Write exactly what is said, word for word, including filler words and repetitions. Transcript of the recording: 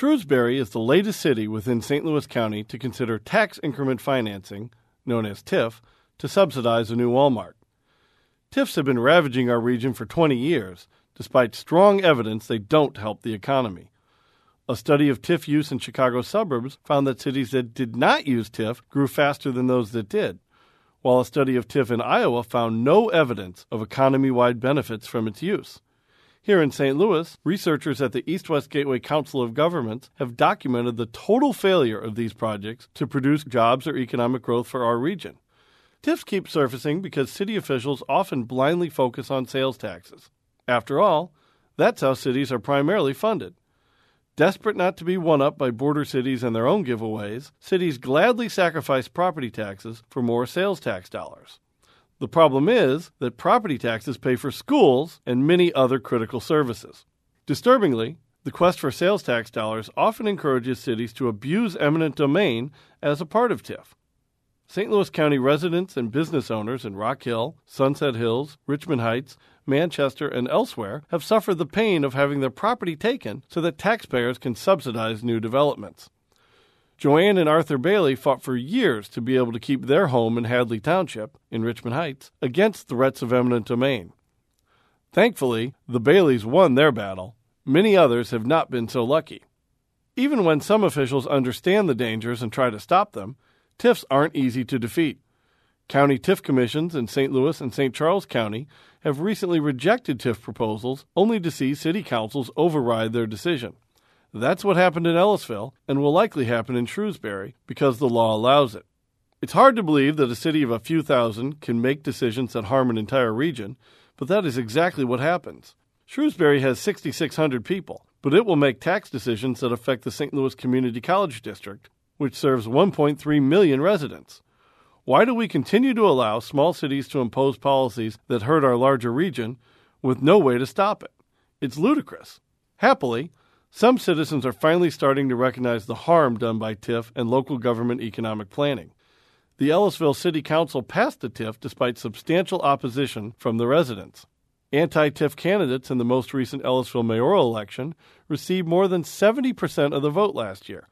Shrewsbury is the latest city within Saint Louis County to consider tax increment financing, known as T I F, to subsidize a new Walmart. T I Fs have been ravaging our region for twenty years, despite strong evidence they don't help the economy. A study of T I F use in Chicago suburbs found that cities that did not use T I F grew faster than those that did, while a study of T I F in Iowa found no evidence of economy-wide benefits from its use. Here in Saint Louis, researchers at the East-West Gateway Council of Governments have documented the total failure of these projects to produce jobs or economic growth for our region. T I Fs keep surfacing because city officials often blindly focus on sales taxes. After all, that's how cities are primarily funded. Desperate not to be one-up by border cities and their own giveaways, cities gladly sacrifice property taxes for more sales tax dollars. The problem is that property taxes pay for schools and many other critical services. Disturbingly, the quest for sales tax dollars often encourages cities to abuse eminent domain as a part of T I F. Saint Louis County residents and business owners in Rock Hill, Sunset Hills, Richmond Heights, Manchester, and elsewhere have suffered the pain of having their property taken so that taxpayers can subsidize new developments. Joanne and Arthur Bailey fought for years to be able to keep their home in Hadley Township, in Richmond Heights, against threats of eminent domain. Thankfully, the Baileys won their battle. Many others have not been so lucky. Even when some officials understand the dangers and try to stop them, T I Fs aren't easy to defeat. County T I F commissions in Saint Louis and Saint Charles County have recently rejected T I F proposals only to see city councils override their decision. That's what happened in Ellisville and will likely happen in Shrewsbury because the law allows it. It's hard to believe that a city of a few thousand can make decisions that harm an entire region, but that is exactly what happens. Shrewsbury has six thousand six hundred people, but it will make tax decisions that affect the Saint Louis Community College District, which serves one point three million residents. Why do we continue to allow small cities to impose policies that hurt our larger region with no way to stop it? It's ludicrous. Happily, some citizens are finally starting to recognize the harm done by T I F and local government economic planning. The Ellisville City Council passed the T I F despite substantial opposition from the residents. Anti-T I F candidates in the most recent Ellisville mayoral election received more than seventy percent of the vote last year.